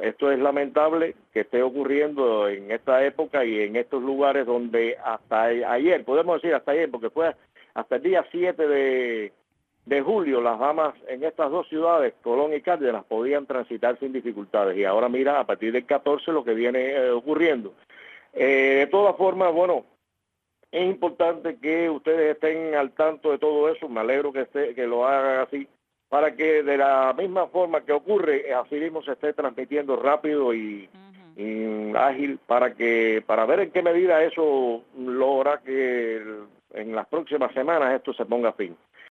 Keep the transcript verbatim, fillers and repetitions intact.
esto es lamentable que esté ocurriendo en esta época y en estos lugares donde hasta ayer, podemos decir hasta ayer, porque fue hasta el día siete de, de julio, las damas en estas dos ciudades, Colón y Cárdenas, podían transitar sin dificultades. Y ahora mira, a partir del catorce lo que viene eh, ocurriendo. Eh, de todas formas, bueno, es importante que ustedes estén al tanto de todo eso. Me alegro que, esté, que lo hagan así, para que de la misma forma que ocurre, así mismo se esté transmitiendo rápido y, uh-huh. y ágil, para que para ver en qué medida eso logra que en las próximas semanas esto se ponga a fin.